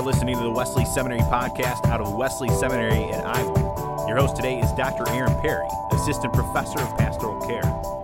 listening to the Wesley Seminary podcast out of Wesley Seminary in Iowa. Your host today is Dr. Aaron Perry, Assistant Professor of Pastoral Care.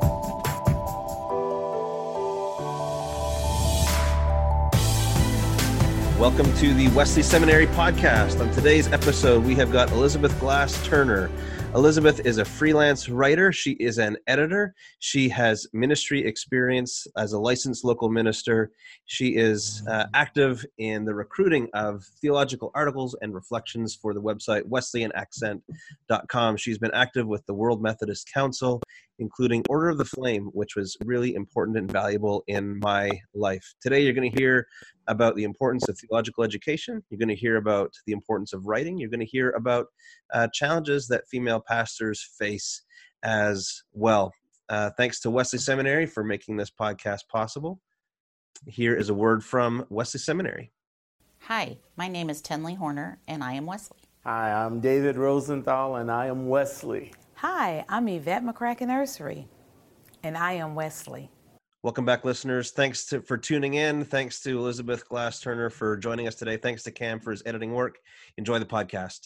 Welcome to the Wesley Seminary podcast. On today's episode, we have got Elizabeth Glass Turner. Elizabeth is a freelance writer. She is an editor. She has ministry experience as a licensed local minister. She is active in the recruiting of theological articles and reflections for the website wesleyanaccent.com. She's been active with the World Methodist Council, including Order of the Flame, which was really important and valuable in my life. Today, you're going to hear about the importance of theological education. You're going to hear about the importance of writing. You're going to hear about challenges that female pastors face as well. Thanks to Wesley Seminary for making this podcast possible. Here is a word from Wesley Seminary. Hi, my name is Tenley Horner, and I am Wesley. Hi, I'm David Rosenthal, and I am Wesley. Hi, I'm Yvette McCracken Nursery, and I am Wesley. Welcome back, listeners. Thanks for tuning in. Thanks to Elizabeth Glass Turner for joining us today. Thanks to Cam for his editing work. Enjoy the podcast.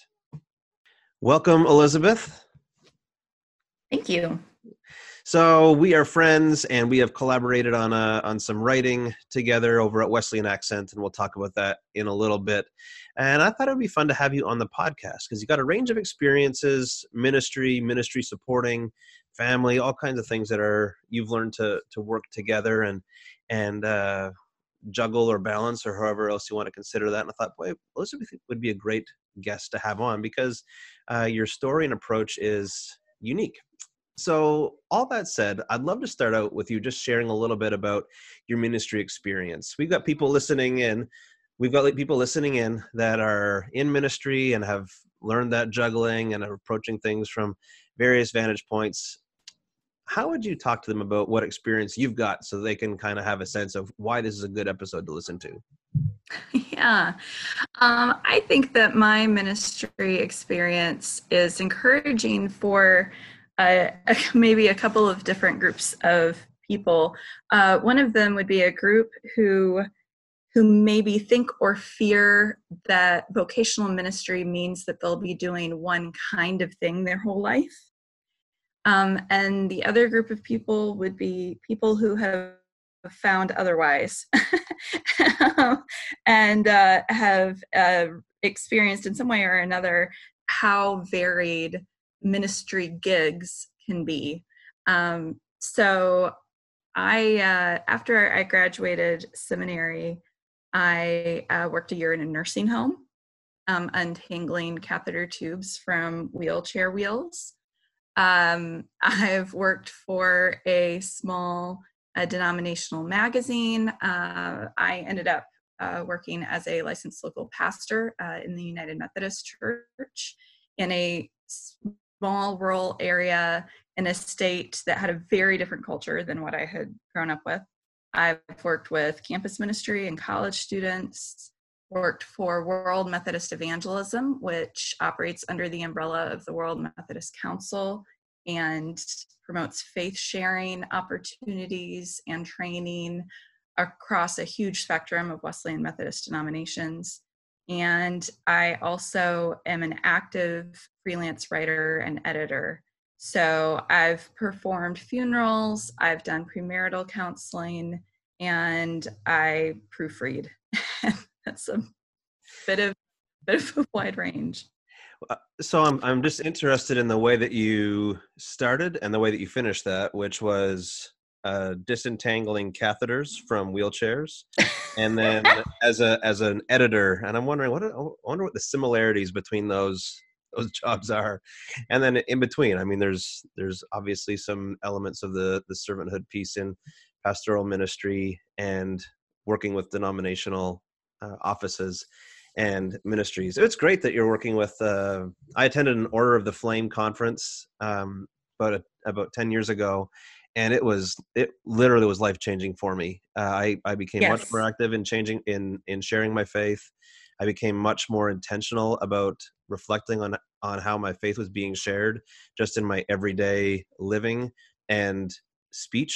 Welcome, Elizabeth. Thank you. So we are friends, and we have collaborated on some writing together over at Wesley and Accent, and we'll talk about that in a little bit. And I thought it would be fun to have you on the podcast because you've got a range of experiences, ministry supporting, family, all kinds of things that you've learned to work together and juggle or balance or however else you want to consider that. And I thought, boy, Elizabeth would be a great guest to have on because your story and approach is unique. So all that said, I'd love to start out with you just sharing a little bit about your ministry experience. We've got people listening in. We've got people listening in that are in ministry and have learned that juggling and are approaching things from various vantage points. How would you talk to them about what experience you've got so they can kind of have a sense of why this is a good episode to listen to? Yeah, I think that my ministry experience is encouraging for maybe a couple of different groups of people. One of them would be a group who maybe think or fear that vocational ministry means that they'll be doing one kind of thing their whole life. And the other group of people would be people who have found otherwise and have experienced in some way or another how varied ministry gigs can be. So after I graduated seminary, I worked a year in a nursing home, untangling catheter tubes from wheelchair wheels. I've worked for a small denominational magazine. I ended up working as a licensed local pastor in the United Methodist Church in a small rural area in a state that had a very different culture than what I had grown up with. I've worked with campus ministry and college students, worked for World Methodist Evangelism, which operates under the umbrella of the World Methodist Council and promotes faith sharing opportunities and training across a huge spectrum of Wesleyan Methodist denominations. And I also am an active freelance writer and editor. So I've performed funerals, I've done premarital counseling, and I proofread. That's a bit of a wide range. So I'm just interested in the way that you started and the way that you finished that, which was disentangling catheters from wheelchairs, and then as an editor. And I'm wondering I wonder what the similarities between those jobs are, and then in between. I mean, there's obviously some elements of the servanthood piece in pastoral ministry and working with denominational offices and ministries. It's great that you're working with, I attended an Order of the Flame conference about 10 years ago, and it literally was life-changing for me. I became much more active in sharing my faith. I became much more intentional about reflecting on how my faith was being shared just in my everyday living and speech.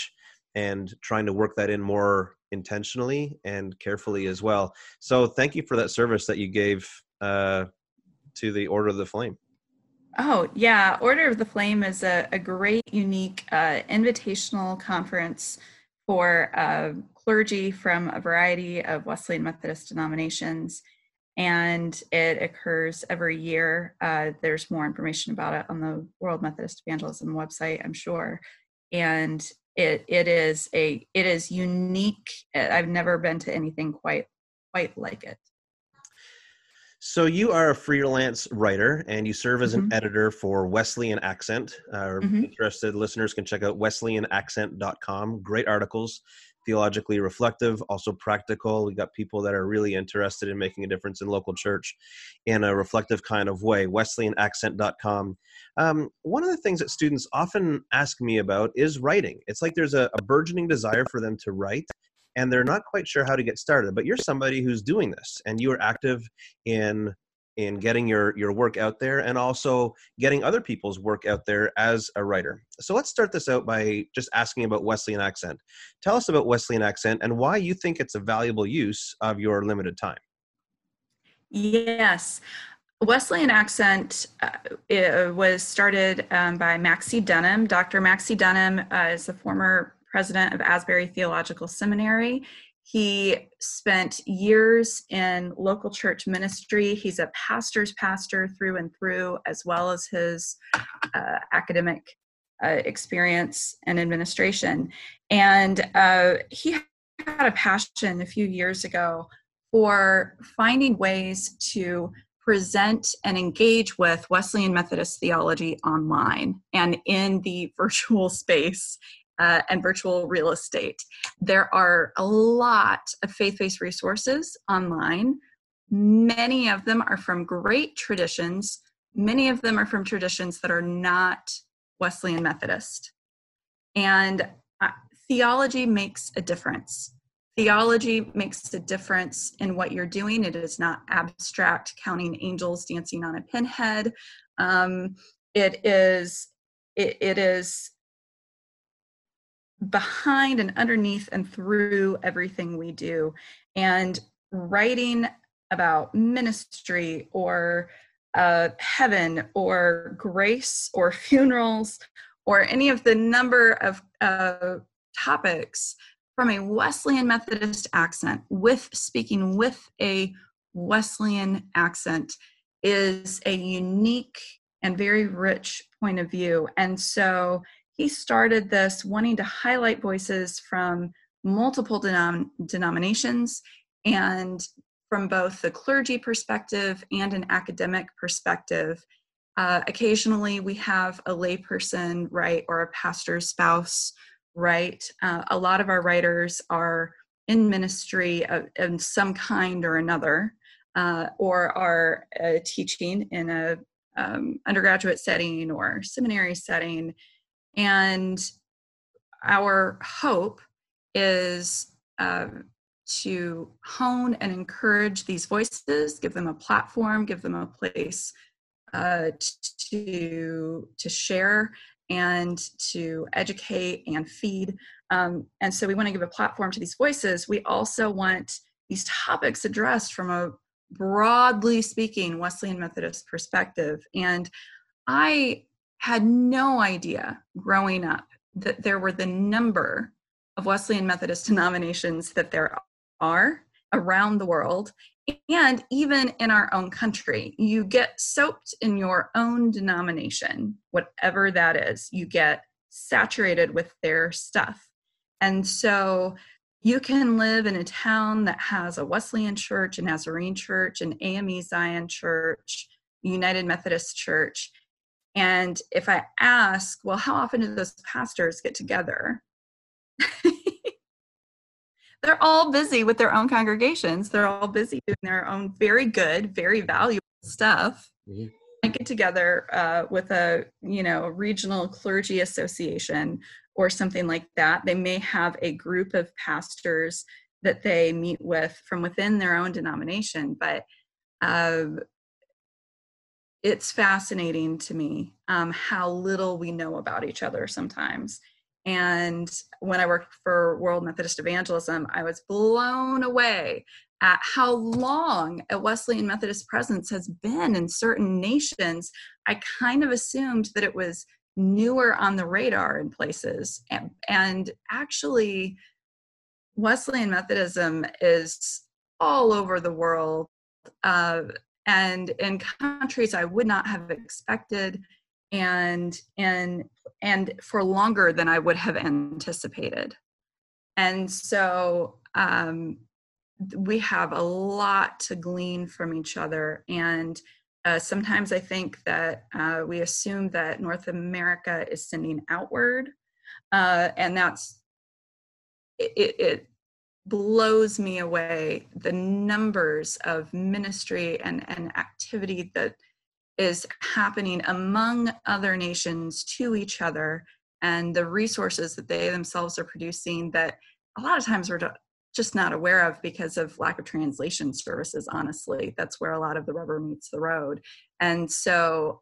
and trying to work that in more intentionally and carefully as well. So thank you for that service that you gave to the Order of the Flame. Oh, yeah. Order of the Flame is a great, unique invitational conference for clergy from a variety of Wesleyan Methodist denominations. And it occurs every year. There's more information about it on the World Methodist Evangelism website, I'm sure. And it is unique. I've never been to anything quite like it. So you are a freelance writer and you serve as an editor for Wesleyan Accent. Interested listeners can check out wesleyanaccent.com. Great articles, theologically reflective, also practical. We got people that are really interested in making a difference in local church in a reflective kind of way. wesleyanaccent.com. One of the things that students often ask me about is writing. It's like there's a burgeoning desire for them to write, and they're not quite sure how to get started. But you're somebody who's doing this, and you are active in getting your work out there and also getting other people's work out there as a writer. So let's start this out by just asking about Wesleyan Accent. Tell us about Wesleyan Accent and why you think it's a valuable use of your limited time. Yes. Wesleyan Accent it was started by Maxie Dunham. Dr. Maxie Dunham is the former president of Asbury Theological Seminary. He spent years in local church ministry. He's a pastor's pastor through and through, as well as his academic experience and administration. And he had a passion a few years ago for finding ways to present and engage with Wesleyan Methodist theology online and in the virtual space and virtual real estate. There are a lot of faith-based resources online. Many of them are from great traditions. Many of them are from traditions that are not Wesleyan Methodist. And theology makes a difference. Theology makes a difference in what you're doing. It is not abstract, counting angels dancing on a pinhead. It is behind and underneath and through everything we do. And writing about ministry or heaven or grace or funerals or any of the number of topics from a Wesleyan Methodist accent, with speaking with a Wesleyan accent, is a unique and very rich point of view. And so he started this wanting to highlight voices from multiple denominations and from both the clergy perspective and an academic perspective. Occasionally we have a layperson write or a pastor's spouse write. A lot of our writers are in ministry of some kind or another, or are teaching in a undergraduate setting or seminary setting. And our hope is to hone and encourage these voices, give them a platform, give them a place to share and to educate and feed. And so we want to give a platform to these voices. We also want these topics addressed from a broadly speaking Wesleyan Methodist perspective. And I had no idea growing up that there were the number of Wesleyan Methodist denominations that there are around the world, and even in our own country. You get soaked in your own denomination, whatever that is. You get saturated with their stuff. And so you can live in a town that has a Wesleyan church, a Nazarene church, an AME Zion church, United Methodist church. And if I ask, well, how often do those pastors get together? They're all busy with their own congregations. They're all busy doing their own very good, very valuable stuff. Mm-hmm. I get together with a regional clergy association or something like that. They may have a group of pastors that they meet with from within their own denomination, but it's fascinating to me how little we know about each other sometimes. And when I worked for World Methodist Evangelism, I was blown away at how long a Wesleyan Methodist presence has been in certain nations. I kind of assumed that it was newer on the radar in places. And actually, Wesleyan Methodism is all over the world, and in countries I would not have expected, and for longer than I would have anticipated. And so we have a lot to glean from each other. And sometimes I think that we assume that North America is sending outward, and that's it blows me away, the numbers of ministry and activity that is happening among other nations to each other, and the resources that they themselves are producing that a lot of times we're just not aware of because of lack of translation services. Honestly, that's where a lot of the rubber meets the road. And so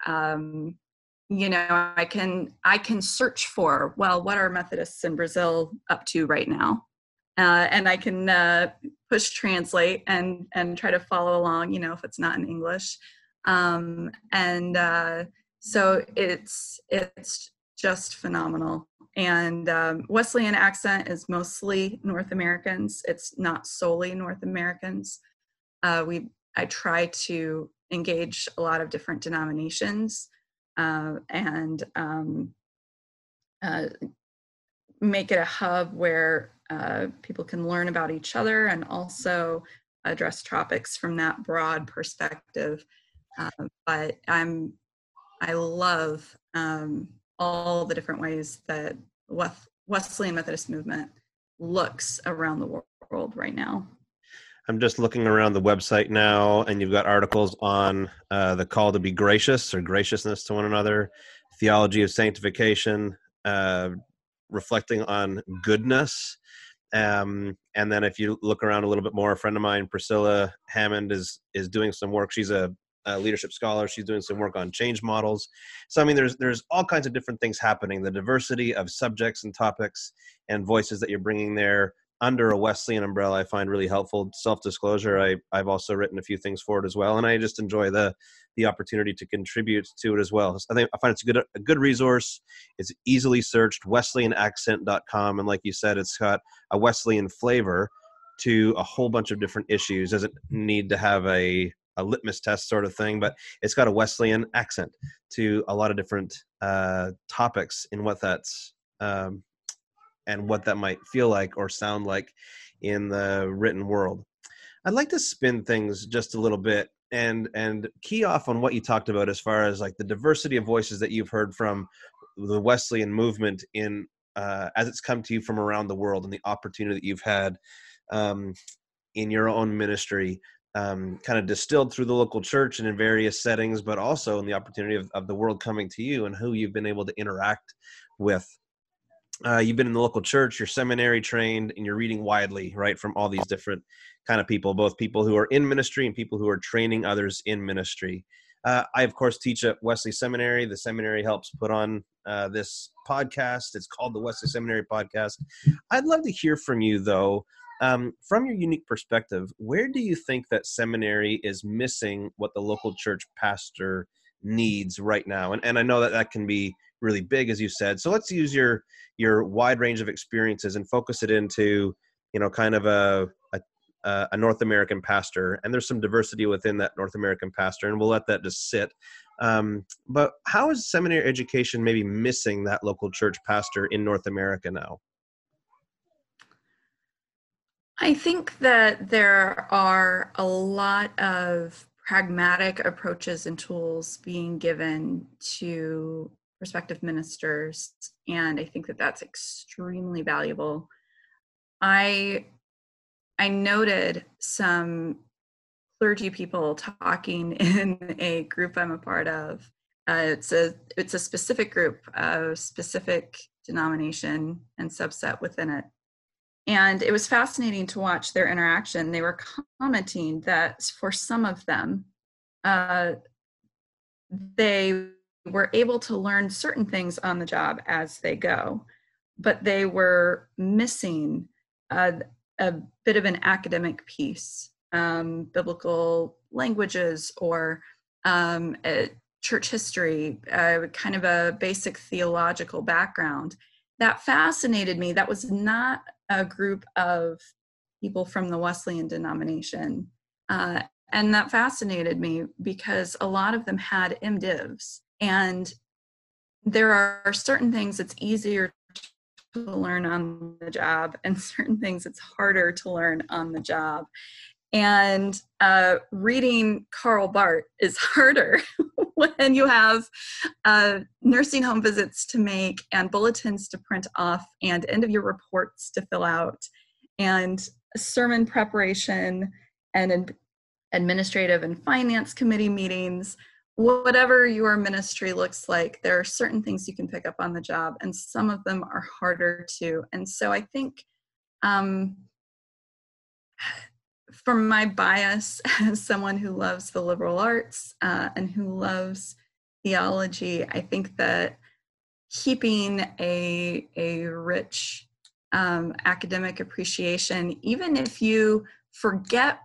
I can search for, well, what are Methodists in Brazil up to right now? And I can push translate and try to follow along, if it's not in English. So it's just phenomenal. And Wesleyan Accent is mostly North Americans. It's not solely North Americans. I try to engage a lot of different denominations and make it a hub where people can learn about each other and also address topics from that broad perspective. But I love all the different ways that Wesleyan Methodist movement looks around the world right now. I'm just looking around the website now, and you've got articles on the call to be gracious or graciousness to one another, theology of sanctification, reflecting on goodness. And then if you look around a little bit more, a friend of mine, Priscilla Hammond, is doing some work. She's a leadership scholar. She's doing some work on change models. So, I mean, there's all kinds of different things happening. The diversity of subjects and topics and voices that you're bringing there under a Wesleyan umbrella, I find really helpful. Self-disclosure, I've also written a few things for it as well, and I just enjoy the opportunity to contribute to it as well. I find it's a good resource. It's easily searched, wesleyanaccent.com, and like you said, it's got a Wesleyan flavor to a whole bunch of different issues. Doesn't need to have a litmus test sort of thing, but it's got a Wesleyan accent to a lot of different topics in what that's and what that might feel like or sound like in the written world. I'd like to spin things just a little bit and key off on what you talked about as far as like the diversity of voices that you've heard from the Wesleyan movement in as it's come to you from around the world, and the opportunity that you've had in your own ministry, kind of distilled through the local church and in various settings, but also in the opportunity of the world coming to you and who you've been able to interact with. You've been in the local church, you're seminary trained, and you're reading widely, right, from all these different kind of people, both people who are in ministry and people who are training others in ministry. I, of course, teach at Wesley Seminary. The seminary helps put on this podcast. It's called the Wesley Seminary Podcast. I'd love to hear from you, though, from your unique perspective. Where do you think that seminary is missing what the local church pastor needs right now? And I know that can be really big, as you said. So let's use your wide range of experiences and focus it into, kind of a North American pastor. And there's some diversity within that North American pastor, and we'll let that just sit. But how is seminary education maybe missing that local church pastor in North America now? I think that there are a lot of pragmatic approaches and tools being given to prospective ministers, and I think that that's extremely valuable. I noted some clergy people talking in a group I'm a part of. It's a specific group, a specific denomination and subset within it. And it was fascinating to watch their interaction. They were commenting that for some of them, they were able to learn certain things on the job as they go. but they were missing a bit of an academic piece, biblical languages or church history, kind of a basic theological background. That fascinated me. That was not a group of people from the Wesleyan denomination. And that fascinated me because a lot of them had MDivs. And there are certain things it's easier to learn on the job and certain things it's harder to learn on the job. And reading Karl Barth is harder when you have nursing home visits to make and bulletins to print off and end of year reports to fill out and sermon preparation and administrative and finance committee meetings. Whatever your ministry looks like, there are certain things you can pick up on the job, and some of them are harder to. And so I think from my bias as someone who loves the liberal arts and who loves theology, I think that keeping a rich academic appreciation, even if you forget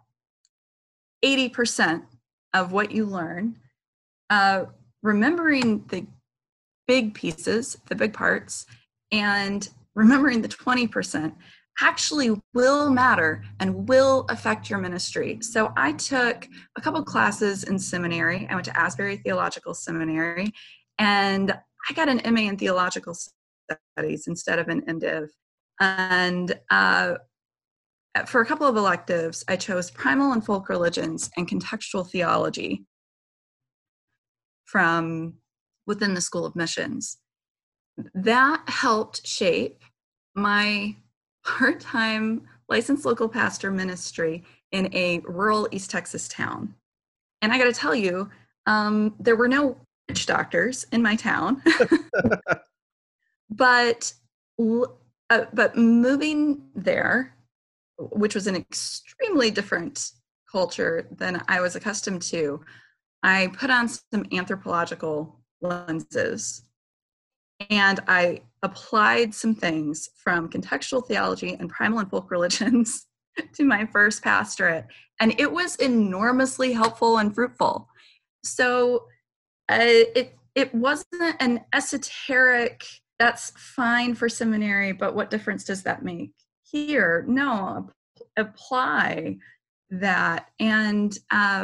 80% of what you learn, remembering the big pieces, the big parts, and remembering the 20% actually will matter and will affect your ministry. So I took a couple classes in seminary. I went to Asbury Theological Seminary, and I got an MA in Theological Studies instead of an MDiv. And for a couple of electives, I chose Primal and Folk Religions and Contextual Theology from within the School of Missions. That helped shape my part-time licensed local pastor ministry in a rural East Texas town. And I got to tell you, there were no witch doctors in my town, but moving there, which was an extremely different culture than I was accustomed to, I put on some anthropological lenses and I applied some things from contextual theology and primal and folk religions to my first pastorate. And it was enormously helpful and fruitful. So it wasn't an esoteric, that's fine for seminary, but what difference does that make here? No, apply that. And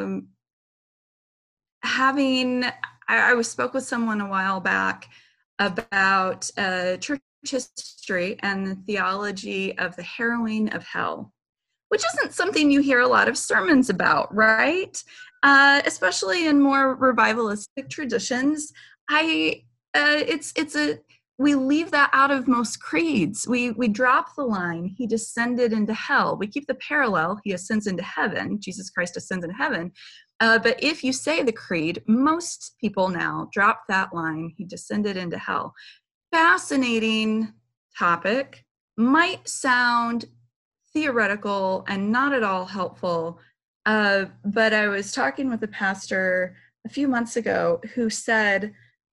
I spoke with someone a while back about church history and the theology of the harrowing of hell, which isn't something you hear a lot of sermons about, right? Especially in more revivalistic traditions. We leave that out of most creeds. We drop the line, he descended into hell. We keep the parallel, he ascends into heaven, Jesus Christ ascends into heaven. But if you say the creed, most people now drop that line, he descended into hell. Fascinating topic, might sound theoretical and not at all helpful, but I was talking with a pastor a few months ago who said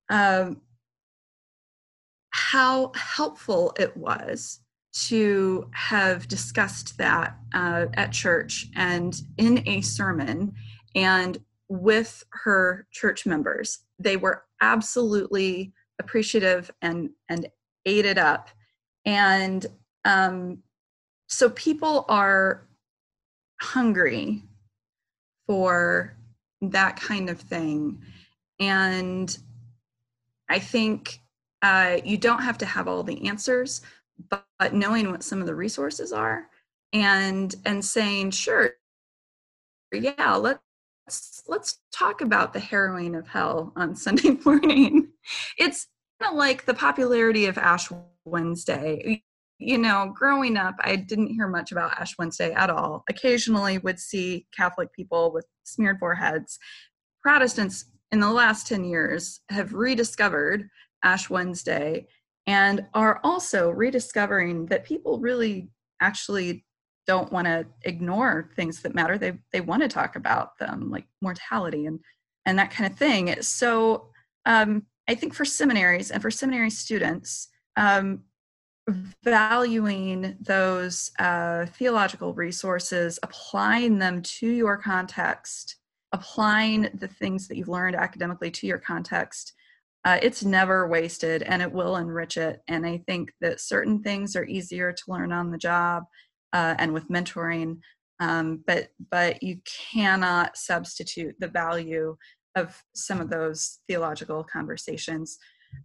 how helpful it was to have discussed that at church and in a sermon and with her church members. They were absolutely appreciative and ate it up. And so people are hungry for that kind of thing. And I think you don't have to have all the answers, but knowing what some of the resources are and saying, sure, yeah, let's talk about the harrowing of hell on Sunday morning. It's kind of like the popularity of Ash Wednesday. You know, growing up, I didn't hear much about Ash Wednesday at all. Occasionally would see Catholic people with smeared foreheads. Protestants in the last 10 years have rediscovered Ash Wednesday and are also rediscovering that people really actually don't want to ignore things that matter. They want to talk about them, like mortality and that kind of thing. So I think for seminaries and for seminary students, valuing those theological resources, applying them to your context, applying the things that you've learned academically to your context, it's never wasted and it will enrich it. And I think that certain things are easier to learn on the job and with mentoring, but you cannot substitute the value of some of those theological conversations.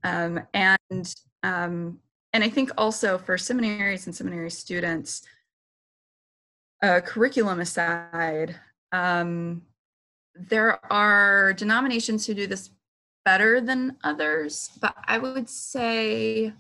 And I think also for seminaries and seminary students, curriculum aside, there are denominations who do this better than others, but I would say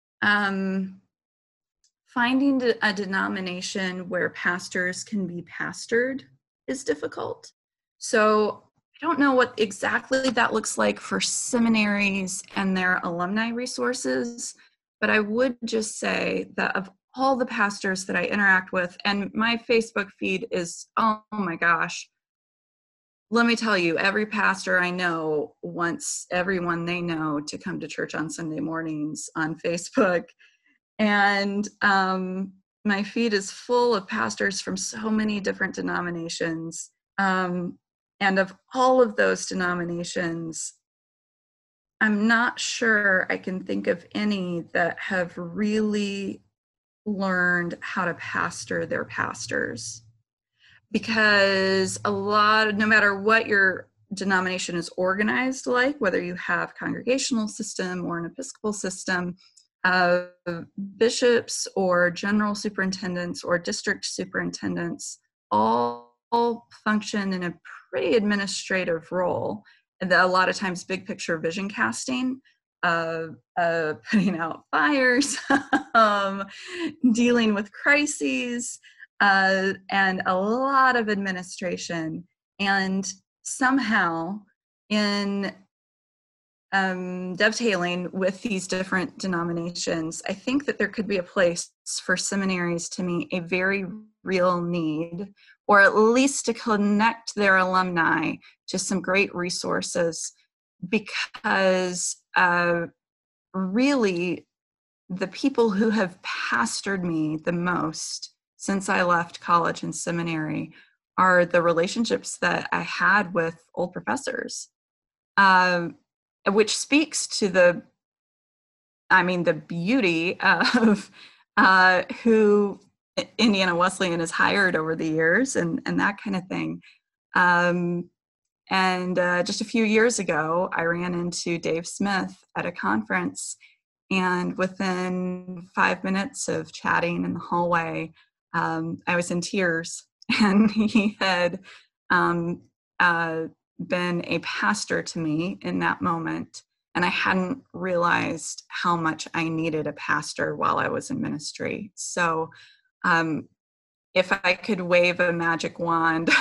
finding a denomination where pastors can be pastored is difficult. So I don't know what exactly that looks like for seminaries and their alumni resources, but I would just say that of all the pastors that I interact with, and my Facebook feed is, oh my gosh, let me tell you, every pastor I know wants everyone they know to come to church on Sunday mornings on Facebook. And my feed is full of pastors from so many different denominations. And of all of those denominations, I'm not sure I can think of any that have really learned how to pastor their pastors. Because no matter what your denomination is organized like, whether you have congregational system or an Episcopal system, bishops or general superintendents or district superintendents all function in a pretty administrative role. And a lot of times big picture vision casting, putting out fires, dealing with crises, and a lot of administration. And somehow in dovetailing with these different denominations, I think that there could be a place for seminaries to meet a very real need, or at least to connect their alumni to some great resources, because really the people who have pastored me the most since I left college and seminary are the relationships that I had with old professors, which speaks to the beauty of who Indiana Wesleyan has hired over the years and that kind of thing. And just a few years ago, I ran into Dave Smith at a conference, and within 5 minutes of chatting in the hallway, I was in tears. And he had been a pastor to me in that moment. And I hadn't realized how much I needed a pastor while I was in ministry. So if I could wave a magic wand,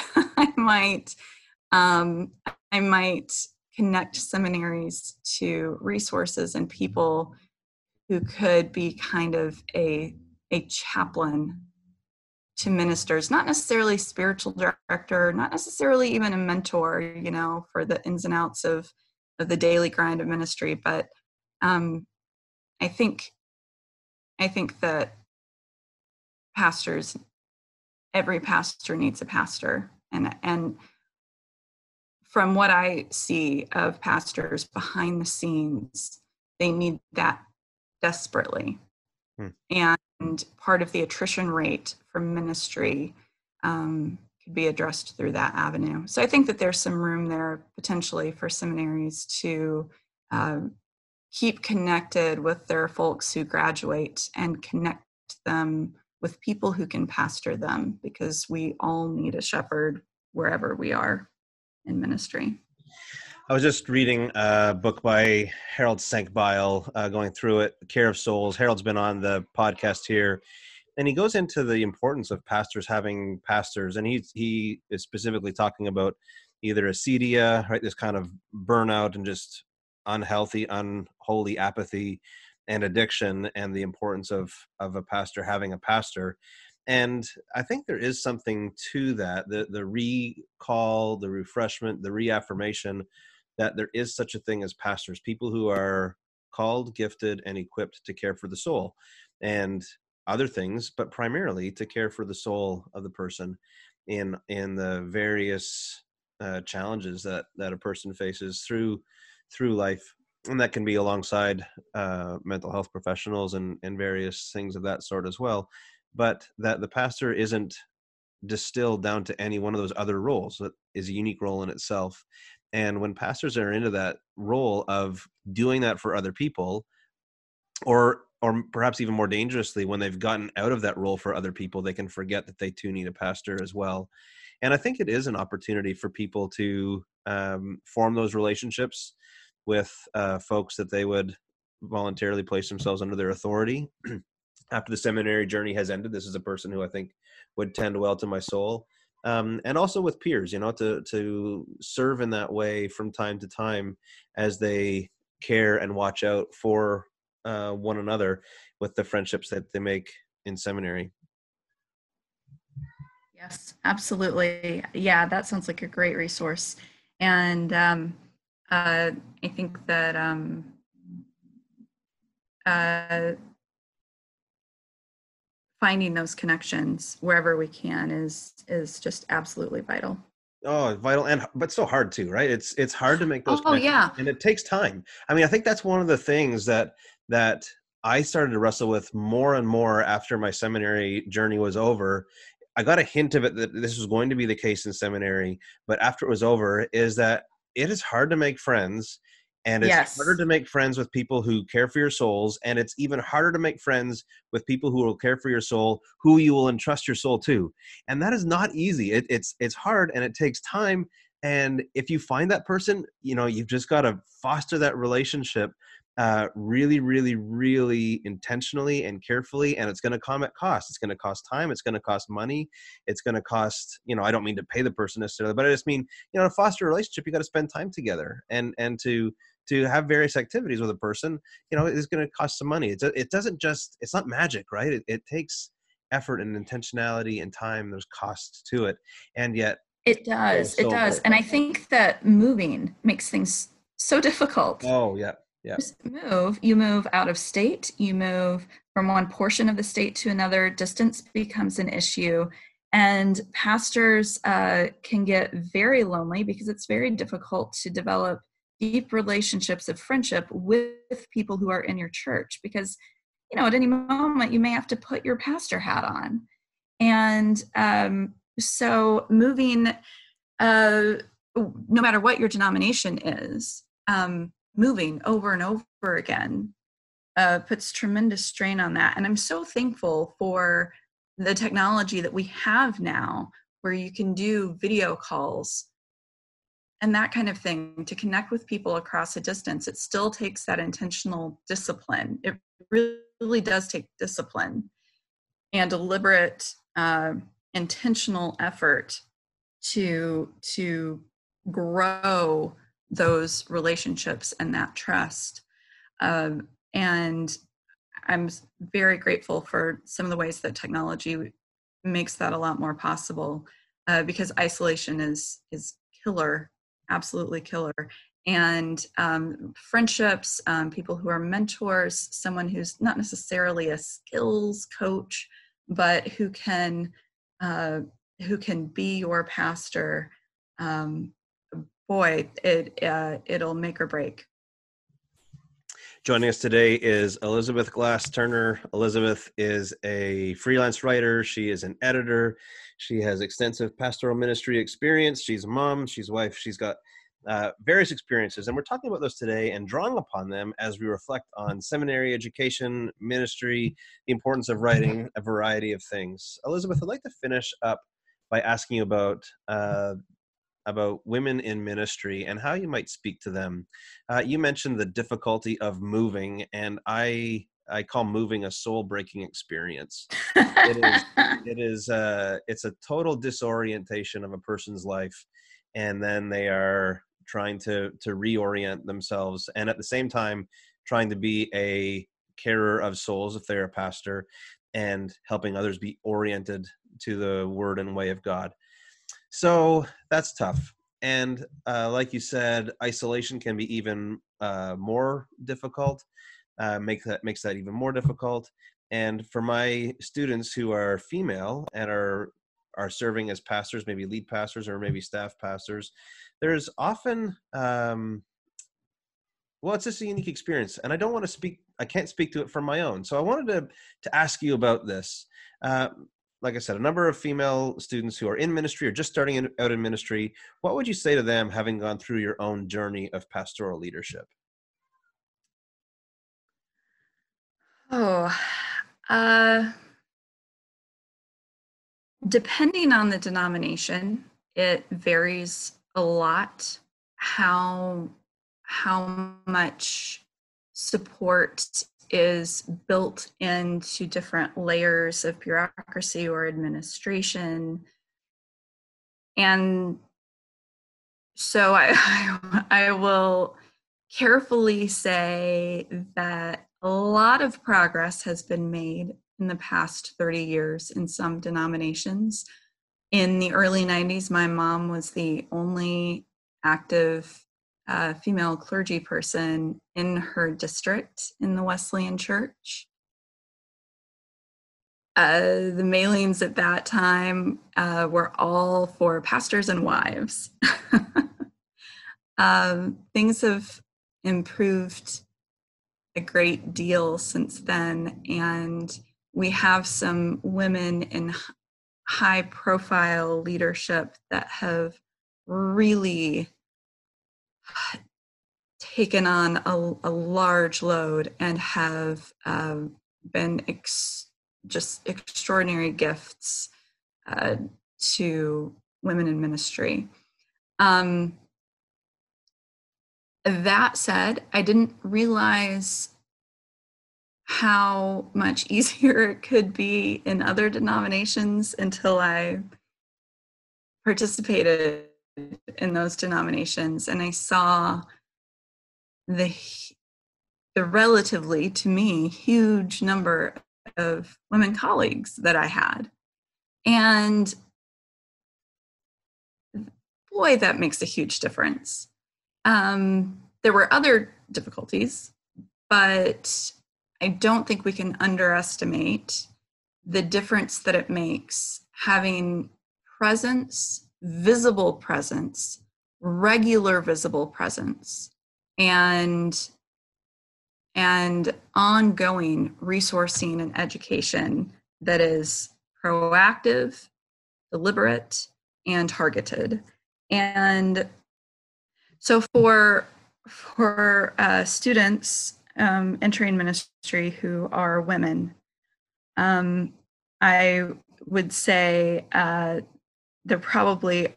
I might connect seminaries to resources and people who could be kind of a chaplain to ministers, not necessarily spiritual director, not necessarily even a mentor, for the ins and outs of the daily grind of ministry. But I think that every pastor needs a pastor. And from what I see of pastors behind the scenes, they need that desperately. And part of the attrition rate from ministry could be addressed through that avenue. So I think that there's some room there potentially for seminaries to keep connected with their folks who graduate and connect them with people who can pastor them, because we all need a shepherd wherever we are in ministry. I was just reading a book by Harold Senkbeil, going through it, Care of Souls. Harold's been on the podcast here, and he goes into the importance of pastors having pastors, and he is specifically talking about either acedia, right, this kind of burnout and just unhealthy, unholy apathy and addiction, and the importance of a pastor having a pastor. And I think there is something to that, the recall, the refreshment, the reaffirmation that there is such a thing as pastors, people who are called, gifted, and equipped to care for the soul. and other things, but primarily to care for the soul of the person in the various challenges that a person faces through life. And that can be alongside mental health professionals and various things of that sort as well. But that the pastor isn't distilled down to any one of those other roles. That is a unique role in itself. And when pastors are into that role of doing that for other people, or perhaps even more dangerously, when they've gotten out of that role for other people, they can forget that they too need a pastor as well. And I think it is an opportunity for people to form those relationships with folks that they would voluntarily place themselves under their authority. After the seminary journey has ended, this is a person who I think would tend well to my soul. And also with peers, to serve in that way from time to time as they care and watch out for one another with the friendships that they make in seminary. Yes, absolutely. Yeah, that sounds like a great resource. And I think that finding those connections wherever we can is just absolutely vital. Oh, vital, but so hard too, right? It's hard to make those connections, yeah. and it takes time. I mean, I think that's one of the things that I started to wrestle with more and more after my seminary journey was over. I got a hint of it that this was going to be the case in seminary, but after it was over, is that it is hard to make friends, and it's harder to make friends with people who care for your souls, and it's even harder to make friends with people who will care for your soul, who you will entrust your soul to. And that is not easy. It's hard, and it takes time. And if you find that person, you've just got to foster that relationship really, really, really intentionally and carefully. And it's going to come at cost. It's going to cost time. It's going to cost money. It's going to cost, I don't mean to pay the person necessarily, but I just mean, to foster a relationship, you got to spend time together, and to have various activities with a person, is going to cost some money. It's not magic, right? It takes effort and intentionality and time. There's cost to it. And yet it does. So it does. And I think that moving makes things so difficult. Oh, yeah. Yeah. You move out of state, you move from one portion of the state to another, distance becomes an issue. And pastors can get very lonely because it's very difficult to develop deep relationships of friendship with people who are in your church, because, at any moment you may have to put your pastor hat on. And so moving, no matter what your denomination is, moving over and over again puts tremendous strain on that. And I'm so thankful for the technology that we have now, where you can do video calls and that kind of thing to connect with people across a distance. It still takes that intentional discipline. It really does take discipline and deliberate, intentional effort to grow those relationships and that trust. And I'm very grateful for some of the ways that technology makes that a lot more possible, because isolation is killer, absolutely killer. And friendships, people who are mentors, someone who's not necessarily a skills coach, but who can be your pastor, boy, it'll make or break. Joining us today is Elizabeth Glass Turner. Elizabeth is a freelance writer. She is an editor. She has extensive pastoral ministry experience. She's a mom. She's a wife. She's got various experiences, and we're talking about those today and drawing upon them as we reflect on seminary education, ministry, the importance of writing, a variety of things. Elizabeth, I'd like to finish up by asking you about women in ministry and how you might speak to them. You mentioned the difficulty of moving, and I call moving a soul-breaking experience. It's a total disorientation of a person's life, and then they are trying to reorient themselves, and at the same time trying to be a carer of souls if they're a pastor, and helping others be oriented to the word and way of God. So that's tough. And like you said, isolation can be even more difficult, makes that even more difficult. And for my students who are female and are serving as pastors, maybe lead pastors or maybe staff pastors, there's often well, it's just a unique experience, and I can't speak to it from my own. So I wanted to ask you about this. Like I said, a number of female students who are in ministry or just starting out in ministry, what would you say to them having gone through your own journey of pastoral leadership? Oh, depending on the denomination, it varies a lot how much support is built into different layers of bureaucracy or administration. And so I will carefully say that a lot of progress has been made in the past 30 years in some denominations. In the early 90s, my mom was the only active female clergy person in her district in the Wesleyan Church. The mailings at that time were all for pastors and wives. Things have improved a great deal since then, and we have some women in high profile leadership that have really taken on a large load and have been just extraordinary gifts to women in ministry. That said, I didn't realize how much easier it could be in other denominations until I participated in those denominations, and I saw the relatively, to me, huge number of women colleagues that I had. And boy, that makes a huge difference. There were other difficulties, but I don't think we can underestimate the difference that it makes having presence, visible presence, regular visible presence, and ongoing resourcing and education that is proactive, deliberate, and targeted. And so for students entering ministry who are women, I would say they're probably,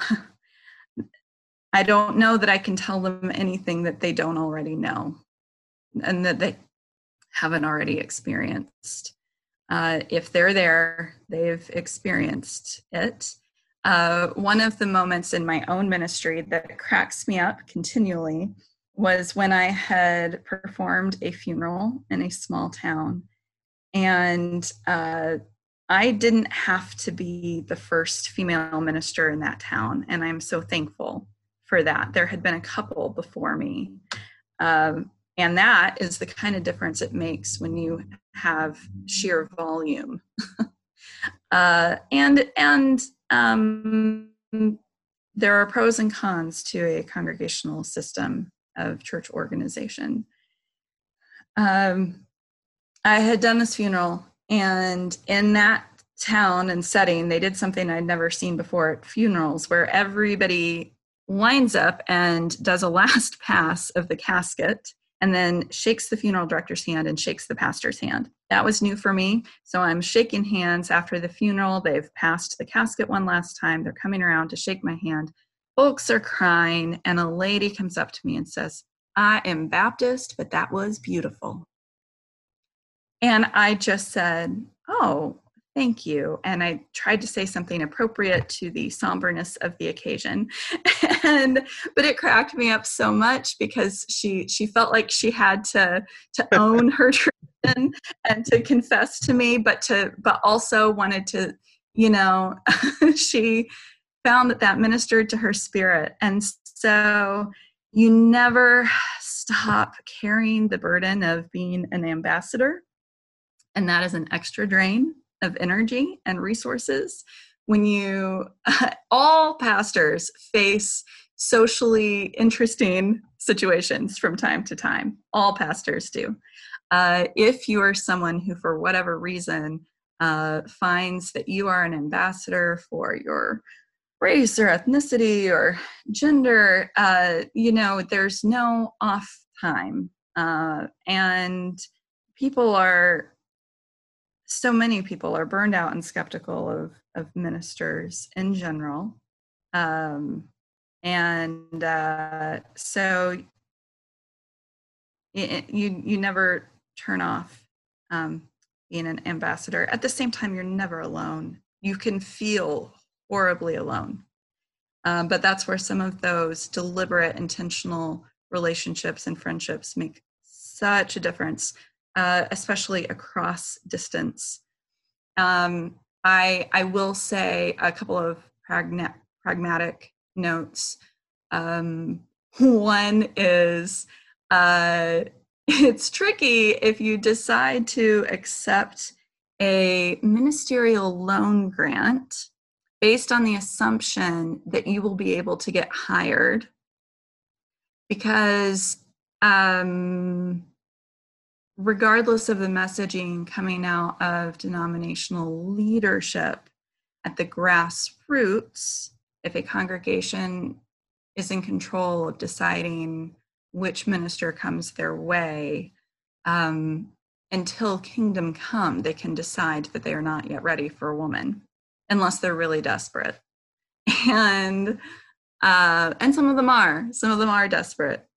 I don't know that I can tell them anything that they don't already know and that they haven't already experienced. If they're there, they've experienced it. One of the moments in my own ministry that cracks me up continually was when I had performed a funeral in a small town. And I didn't have to be the first female minister in that town. And I'm so thankful for that. There had been a couple before me. And that is the kind of difference it makes when you have sheer volume. And there are pros and cons to a congregational system of church organization. I had done this funeral, and in that town and setting, they did something I'd never seen before at funerals, where everybody winds up and does a last pass of the casket and then shakes the funeral director's hand and shakes the pastor's hand. That was new for me. So I'm shaking hands after the funeral. They've passed the casket one last time. They're coming around to shake my hand. Folks are crying, and a lady comes up to me and says, "I am Baptist, but that was beautiful." And I just said, "Oh, thank you." And I tried to say something appropriate to the somberness of the occasion. But it cracked me up so much because she felt like she had to own her tradition and to confess to me, but also wanted to, she found that ministered to her spirit. And so you never stop carrying the burden of being an ambassador And that is an extra drain of energy and resources. When all pastors face socially interesting situations from time to time. All pastors do. If you are someone who, for whatever reason, finds that you are an ambassador for your race or ethnicity or gender, there's no off time. And so many people are burned out and skeptical of ministers in general. So you never turn off being an ambassador. At the same time, you're never alone. You can feel horribly alone. But that's where some of those deliberate, intentional relationships and friendships make such a difference, especially across distance. I will say a couple of pragmatic notes. One is it's tricky if you decide to accept a ministerial loan grant based on the assumption that you will be able to get hired, because regardless of the messaging coming out of denominational leadership at the grassroots, if a congregation is in control of deciding which minister comes their way, until kingdom come, they can decide that they are not yet ready for a woman, unless they're really desperate. And some of them are desperate.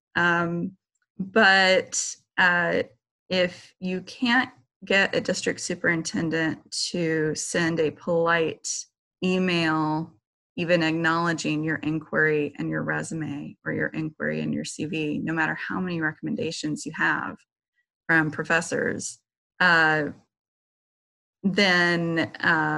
But if you can't get a district superintendent to send a polite email, even acknowledging your inquiry and your resume, or your inquiry and your CV, no matter how many recommendations you have from professors, then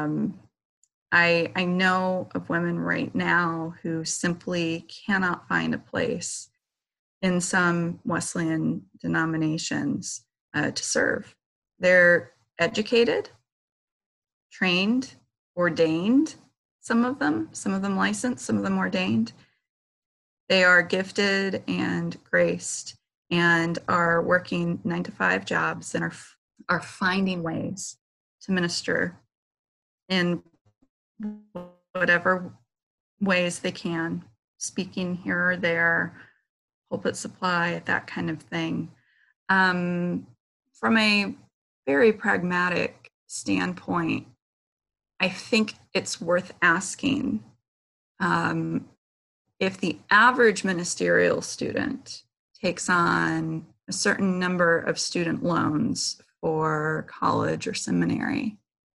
I know of women right now who simply cannot find a place in some Wesleyan denominations to serve. They're educated, trained, ordained, some of them licensed, some of them ordained. They are gifted and graced and are working 9-to-5 jobs and are finding ways to minister in whatever ways they can, speaking here or there, pulpit supply, that kind of thing. From a very pragmatic standpoint, I think it's worth asking if the average ministerial student takes on a certain number of student loans for college or seminary,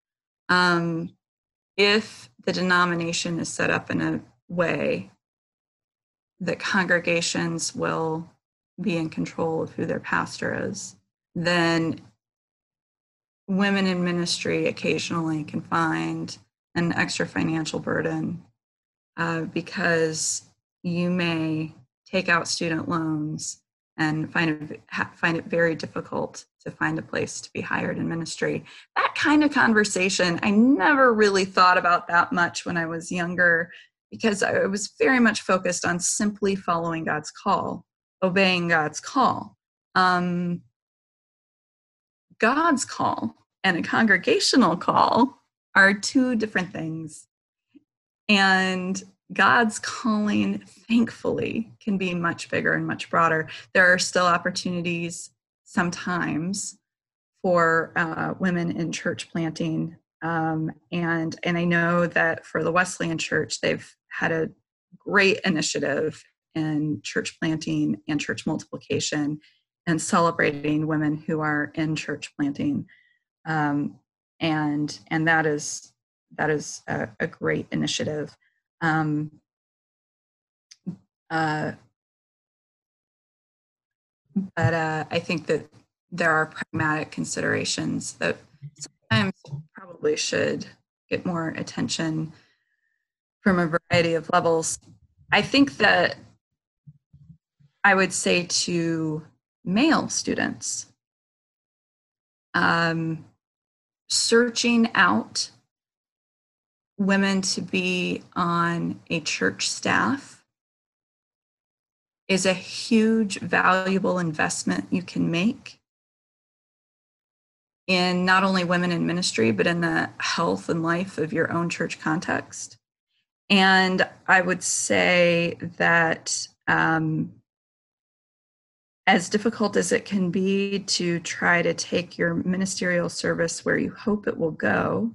if the denomination is set up in a way that congregations will be in control of who their pastor is, then women in ministry occasionally can find an extra financial burden because you may take out student loans and find it very difficult to find a place to be hired in ministry. That kind of conversation, I never really thought about that much when I was younger, because I was very much focused on simply following God's call, obeying God's call. God's call and a congregational call are two different things. And God's calling, thankfully, can be much bigger and much broader. There are still opportunities sometimes for women in church planting. And I know that for the Wesleyan Church, they've had a great initiative in church planting and church multiplication and celebrating women who are in church planting. And that is a great initiative. But I think that there are pragmatic considerations that sometimes probably should get more attention from a variety of levels. I think that I would say to male students, searching out women to be on a church staff is a huge, valuable investment you can make in not only women in ministry, but in the health and life of your own church context. And I would say that as difficult as it can be to try to take your ministerial service where you hope it will go,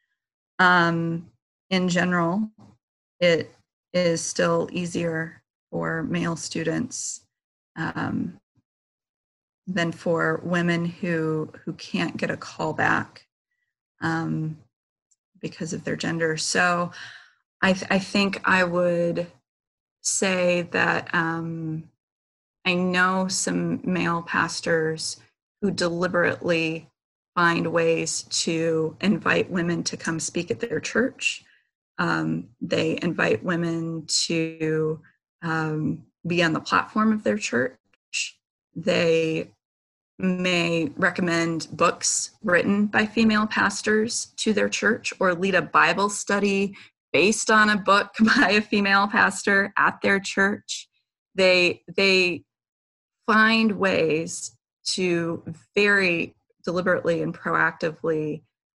in general, it is still easier for male students than for women who can't get a call back because of their gender. So I think I would say that I know some male pastors who deliberately find ways to invite women to come speak at their church. They invite women to be on the platform of their church. They may recommend books written by female pastors to their church or lead a Bible study based on a book by a female pastor at their church. They find ways to very deliberately and proactively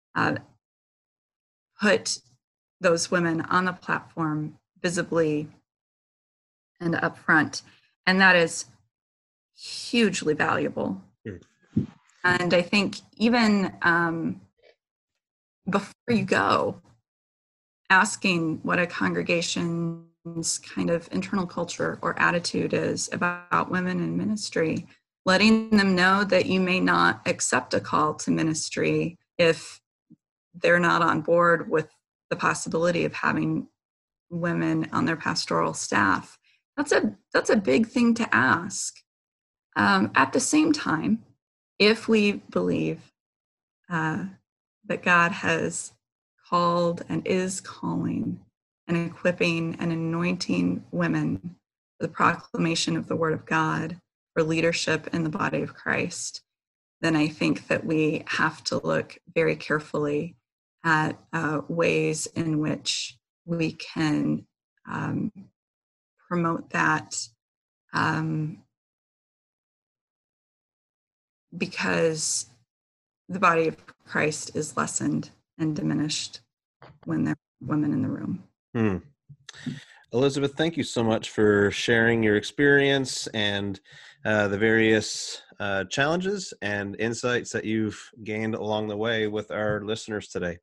put those women on the platform visibly and up front. And that is hugely valuable. And I think even before you go, asking what a congregation's kind of internal culture or attitude is about women in ministry, letting them know that you may not accept a call to ministry if they're not on board with the possibility of having women on their pastoral staff. That's a big thing to ask. At the same time, if we believe that God has called and is calling and equipping and anointing women for the proclamation of the Word of God, for leadership in the body of Christ, then I think that we have to look very carefully at ways in which we can promote that, because the body of Christ is lessened and diminished when there are women in the room. Elizabeth, thank you so much for sharing your experience and the various challenges and insights that you've gained along the way with our listeners today.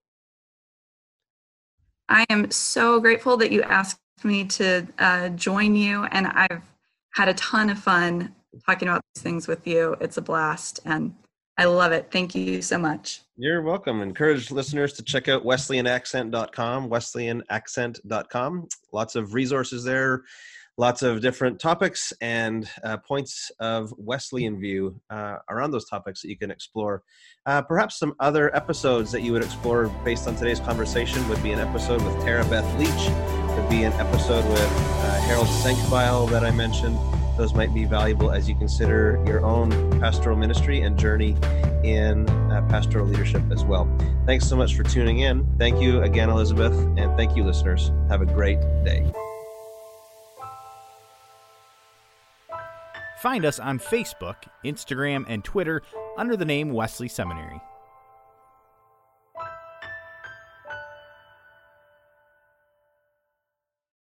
I am so grateful that you asked me to join you, and I've had a ton of fun talking about these things with you. It's a blast, and I love it. Thank you so much. You're welcome. Encourage listeners to check out wesleyanaccent.com, wesleyanaccent.com. Lots of resources there, lots of different topics and points of Wesleyan view around those topics that you can explore. Perhaps some other episodes that you would explore based on today's conversation would be an episode with Tara Beth Leach, would be an episode with Harold Senkbeil that I mentioned. Those might be valuable as you consider your own pastoral ministry and journey in pastoral leadership as well. Thanks so much for tuning in. Thank you again, Elizabeth, and thank you, listeners. Have a great day. Find us on Facebook, Instagram, and Twitter under the name Wesley Seminary.